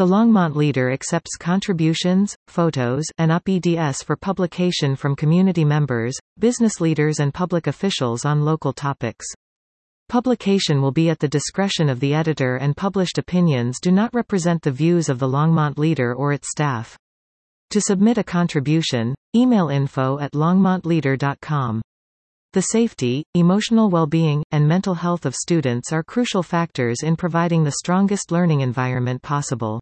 The Longmont Leader accepts contributions, photos, and up-eds for publication from community members, business leaders and public officials on local topics. Publication will be at the discretion of the editor, and published opinions do not represent the views of the Longmont Leader or its staff. To submit a contribution, email info@longmontleader.com. The safety, emotional well-being, and mental health of students are crucial factors in providing the strongest learning environment possible.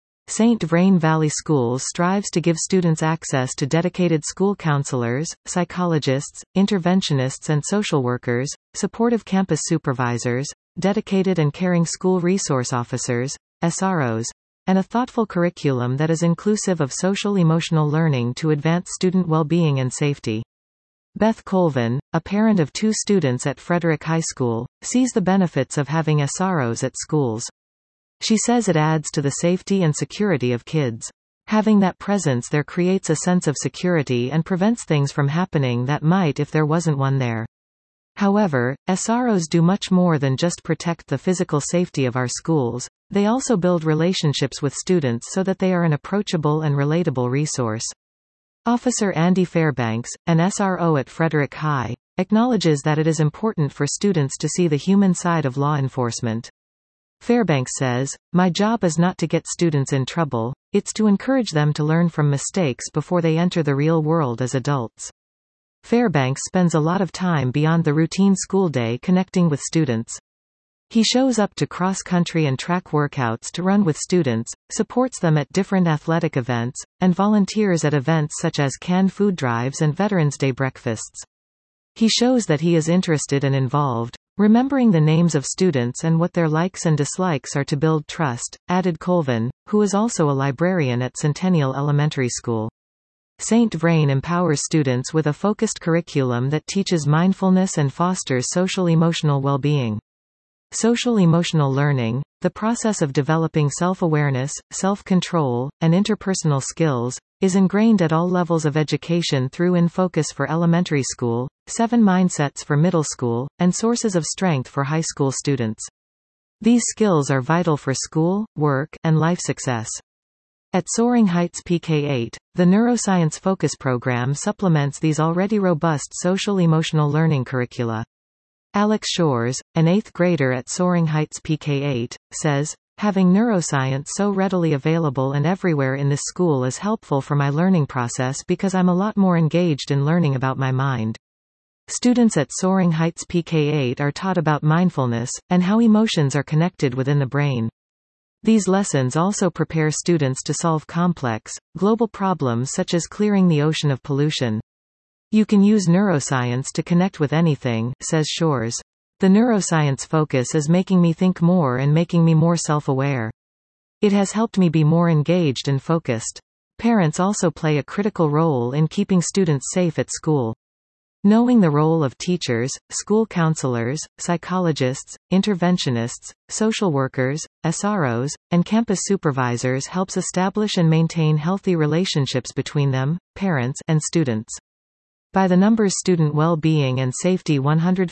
St. Vrain Valley Schools strives to give students access to dedicated school counselors, psychologists, interventionists and social workers, supportive campus supervisors, dedicated and caring school resource officers, SROs, and a thoughtful curriculum that is inclusive of social-emotional learning to advance student well-being and safety. Beth Colvin, a parent of 2 students at Frederick High School, sees the benefits of having SROs at schools. She says it adds to the safety and security of kids. Having that presence there creates a sense of security and prevents things from happening that might if there wasn't one there. However, SROs do much more than just protect the physical safety of our schools. They also build relationships with students so that they are an approachable and relatable resource. Officer Andy Fairbanks, an SRO at Frederick High, acknowledges that it is important for students to see the human side of law enforcement. Fairbanks says, "My job is not to get students in trouble, it's to encourage them to learn from mistakes before they enter the real world as adults." Fairbanks spends a lot of time beyond the routine school day connecting with students. He shows up to cross-country and track workouts to run with students, supports them at different athletic events, and volunteers at events such as canned food drives and Veterans Day breakfasts. He shows that he is interested and involved, remembering the names of students and what their likes and dislikes are to build trust, added Colvin, who is also a librarian at Centennial Elementary School. St. Vrain empowers students with a focused curriculum that teaches mindfulness and fosters social-emotional well-being. Social-emotional learning, the process of developing self-awareness, self-control, and interpersonal skills, is ingrained at all levels of education through In Focus for elementary school, 7 Mindsets for middle school, and Sources of Strength for high school students. These skills are vital for school, work, and life success. At Soaring Heights PK8, the Neuroscience Focus program supplements these already robust social-emotional learning curricula. Alex Shores, an 8th grader at Soaring Heights PK8, says, "Having neuroscience so readily available and everywhere in this school is helpful for my learning process because I'm a lot more engaged in learning about my mind." Students at Soaring Heights PK8 are taught about mindfulness, and how emotions are connected within the brain. These lessons also prepare students to solve complex, global problems such as clearing the ocean of pollution. "You can use neuroscience to connect with anything," says Shores. "The neuroscience focus is making me think more and making me more self-aware. It has helped me be more engaged and focused." Parents also play a critical role in keeping students safe at school. Knowing the role of teachers, school counselors, psychologists, interventionists, social workers, SROs, and campus supervisors helps establish and maintain healthy relationships between them, parents, and students. By the numbers Student Well-Being and Safety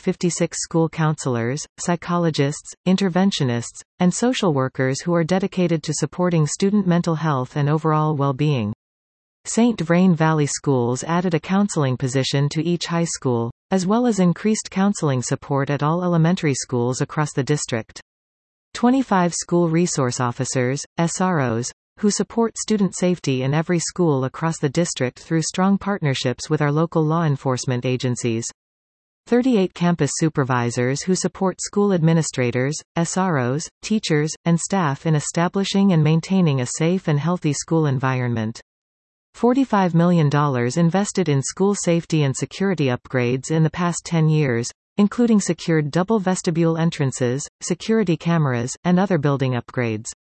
156 school counselors, psychologists, interventionists, and social workers who are dedicated to supporting student mental health and overall well-being. St. Vrain Valley Schools added a counseling position to each high school, as well as increased counseling support at all elementary schools across the district. 25 school resource officers, SROs, who support student safety in every school across the district through strong partnerships with our local law enforcement agencies. 38 campus supervisors who support school administrators, SROs, teachers, and staff in establishing and maintaining a safe and healthy school environment. $45 million invested in school safety and security upgrades in the past 10 years, including secured double vestibule entrances, security cameras, and other building upgrades.